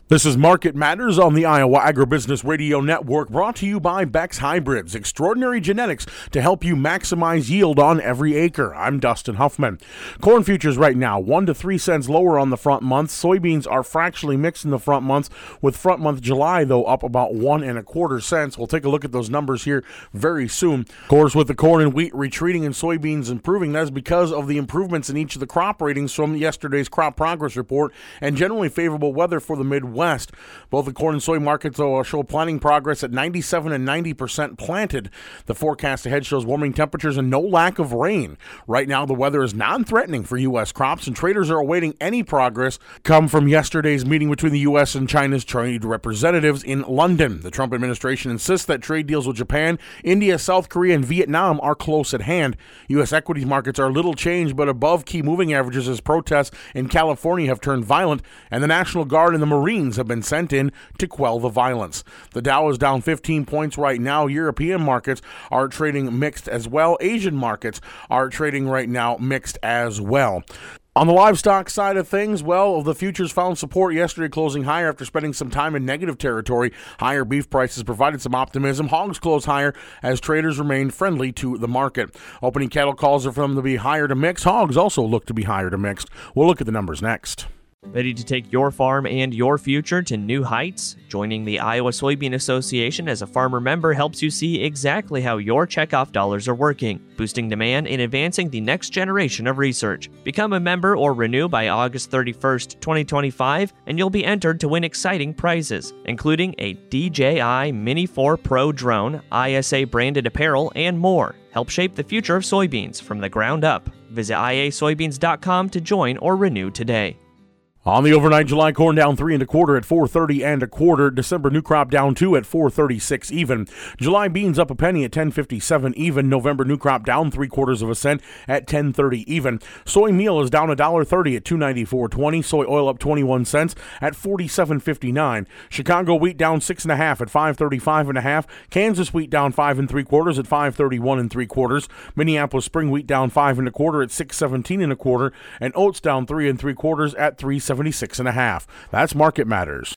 This is Market Matters on the Iowa Agribusiness Radio Network, brought to you by Beck's Hybrids, extraordinary genetics to help you maximize yield on every acre. I'm Dustin Huffman. Corn futures right now, 1 to 3 cents lower on the front month. Soybeans are fractionally mixed in the front months, with front month July, though, up about 1 1/4 cents. We'll take a look at those numbers here very soon. Of course, with the corn and wheat retreating and soybeans improving, that's because of the improvements in each of the crop ratings from yesterday's crop progress report and generally favorable weather for the Midwest. Both the corn and soy markets show planting progress at 97 and 90% planted. The forecast ahead shows warming temperatures and no lack of rain. Right now, the weather is non-threatening for U.S. crops, and traders are awaiting any progress come from yesterday's meeting between the U.S. and China's trade representatives in London. The Trump administration insists that trade deals with Japan, India, South Korea, and Vietnam are close at hand. U.S. equities markets are little changed but above key moving averages as protests in California have turned violent, and the National Guard and the Marines have been sent in to quell the violence. The Dow is down 15 points right now. European markets are trading mixed as well. Asian markets are trading right now mixed as well. On the livestock side of things, well, the futures found support yesterday, closing higher after spending some time in negative territory. Higher beef prices provided some optimism. Hogs closed higher as traders remained friendly to the market. Opening cattle calls are for them to be higher to mixed. Hogs also look to be higher to mixed. We'll look at the numbers next. Ready to take your farm and your future to new heights? Joining the Iowa Soybean Association as a farmer member helps you see exactly how your checkoff dollars are working, boosting demand and advancing the next generation of research. Become a member or renew by August 31st, 2025, and you'll be entered to win exciting prizes, including a DJI Mini 4 Pro drone, ISA-branded apparel, and more. Help shape the future of soybeans from the ground up. Visit iasoybeans.com to join or renew today. On the overnight, July corn down 3 1/4 at 4.30 1/4. December new crop down 2 at 4.36 even. July beans up a penny at 10.57 even. November new crop down 3/4 cent at 10.30 even. Soy meal is down $1.30 at 2.9420. Soy oil up 21 cents at 47.59. Chicago wheat down 6 1/2 at 5.35 1/2. Kansas wheat down 5 3/4 at 5.31 3/4. Minneapolis spring wheat down 5 1/4 at 6.17 1/4, and oats down 3 3/4 at 3.76 1/2. That's Market Matters.